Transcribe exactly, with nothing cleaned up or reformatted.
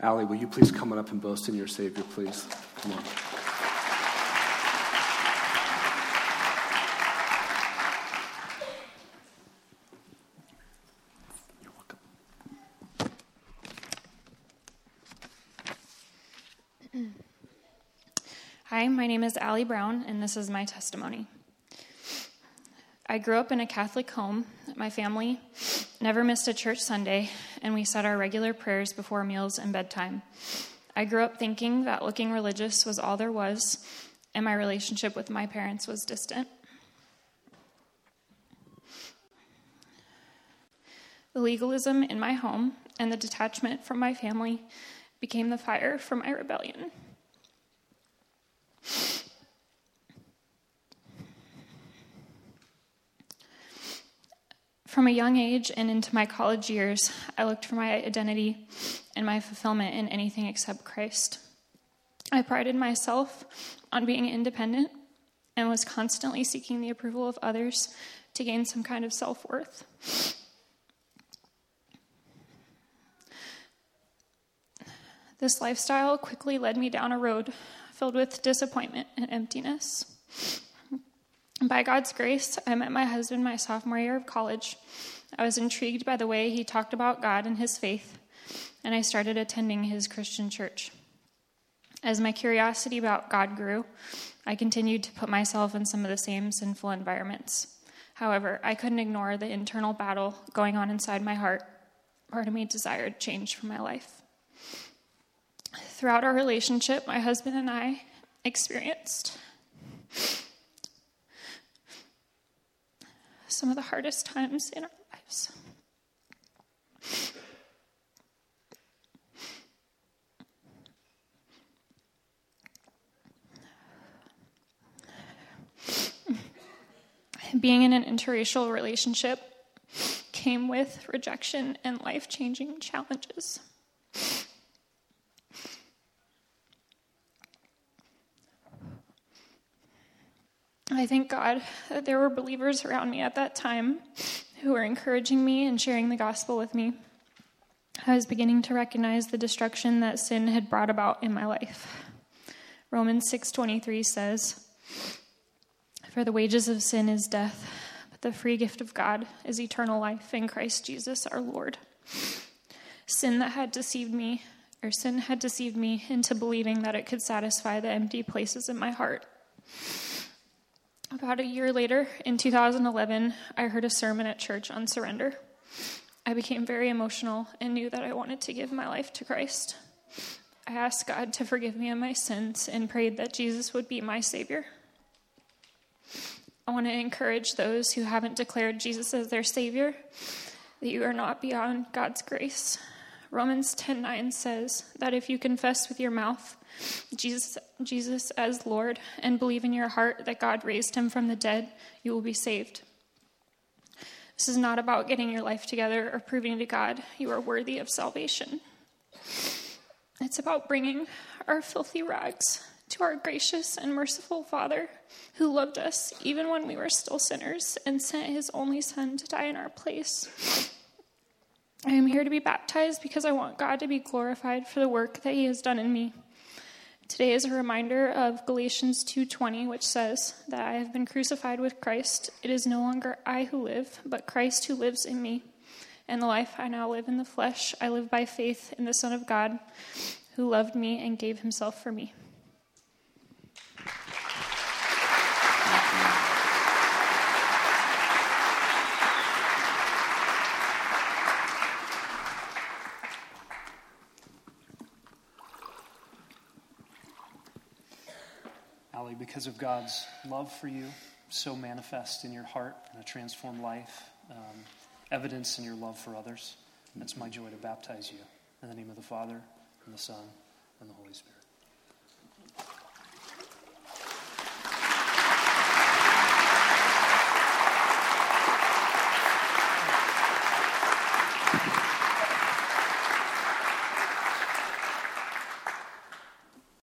Allie, will you please come on up and boast in your Savior, please? Come on. You're welcome. Hi, my name is Allie Brown, and this is my testimony. I grew up in a Catholic home. My family never missed a church Sunday, and we said our regular prayers before meals and bedtime. I grew up thinking that looking religious was all there was, and my relationship with my parents was distant. The legalism in my home and the detachment from my family became the fire for my rebellion. From a young age and into my college years, I looked for my identity and my fulfillment in anything except Christ. I prided myself on being independent and was constantly seeking the approval of others to gain some kind of self-worth. This lifestyle quickly led me down a road filled with disappointment and emptiness. By God's grace, I met my husband my sophomore year of college. I was intrigued by the way he talked about God and his faith, and I started attending his Christian church. As my curiosity about God grew, I continued to put myself in some of the same sinful environments. However, I couldn't ignore the internal battle going on inside my heart. Part of me desired change for my life. Throughout our relationship, my husband and I experienced some of the hardest times in our lives. Being in an interracial relationship came with rejection and life-changing challenges. I thank God that there were believers around me at that time who were encouraging me and sharing the gospel with me. I was beginning to recognize the destruction that sin had brought about in my life. Romans six twenty-three says, "For the wages of sin is death, but the free gift of God is eternal life in Christ Jesus our Lord." Sin that had deceived me, or sin had deceived me into believing that it could satisfy the empty places in my heart. About a year later, in two thousand eleven, I heard a sermon at church on surrender. I became very emotional and knew that I wanted to give my life to Christ. I asked God to forgive me of my sins and prayed that Jesus would be my Savior. I want to encourage those who haven't declared Jesus as their Savior that you are not beyond God's grace. Romans ten nine says that if you confess with your mouth Jesus, Jesus as Lord and believe in your heart that God raised him from the dead, you will be saved. This is not about getting your life together or proving to God you are worthy of salvation. It's about bringing our filthy rags to our gracious and merciful Father who loved us even when we were still sinners and sent his only Son to die in our place. I am here to be baptized because I want God to be glorified for the work that he has done in me. Today is a reminder of Galatians two twenty, which says that I have been crucified with Christ. It is no longer I who live, but Christ who lives in me. And the life I now live in the flesh, I live by faith in the Son of God, who loved me and gave himself for me. Allie, because of God's love for you, so manifest in your heart and a transformed life, um, evidence in your love for others, it's my joy to baptize you in the name of the Father, and the Son, and the Holy Spirit.